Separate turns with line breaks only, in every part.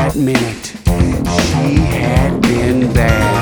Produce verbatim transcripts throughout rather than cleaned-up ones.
that minute, she had been there.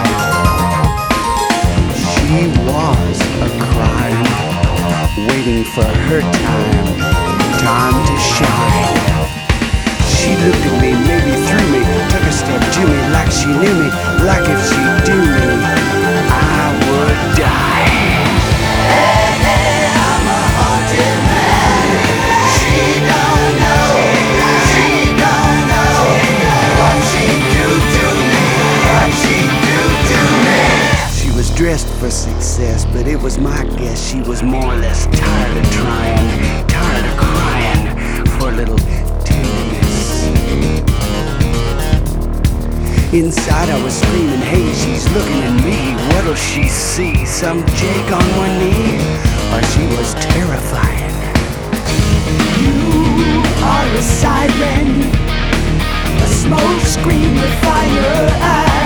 She was a crime, waiting for her time, time to shine. She looked at me, maybe through me, took a step to me like she knew me, like if she'd do me, I would die. Hey, hey, I'm a haunted man. She don't know, she don't know what she do to me, what she do to me. She was dressed for success, but it was my guess she was more or less tired of trying, tired of crying for a little tenderness. Inside I was screaming, hey, she's looking at me. What'll she see? Some Jake on one knee? Or she was terrifying. You are a siren, a smoke screen with fire eyes.